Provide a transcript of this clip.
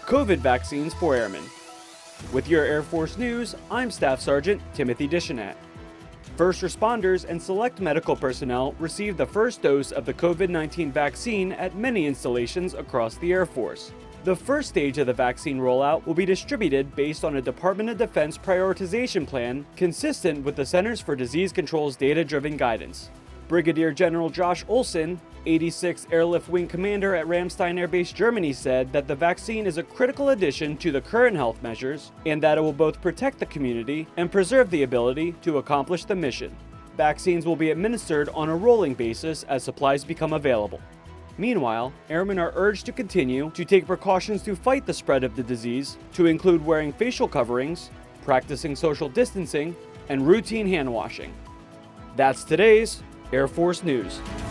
COVID vaccines for airmen. With your Air Force news, I'm Staff Sergeant Timothy Dishinat. First responders and select medical personnel received the first dose of the COVID-19 vaccine at many installations across the Air Force. The first stage of the vaccine rollout will be distributed based on a Department of Defense prioritization plan consistent with the Centers for Disease Control's data-driven guidance. Brigadier General Josh Olson, 86th Airlift Wing Commander at Ramstein Air Base, Germany, said that the vaccine is a critical addition to the current health measures and that it will both protect the community and preserve the ability to accomplish the mission. Vaccines will be administered on a rolling basis as supplies become available. Meanwhile, airmen are urged to continue to take precautions to fight the spread of the disease, to include wearing facial coverings, practicing social distancing, and routine hand washing. That's today's Air Force News.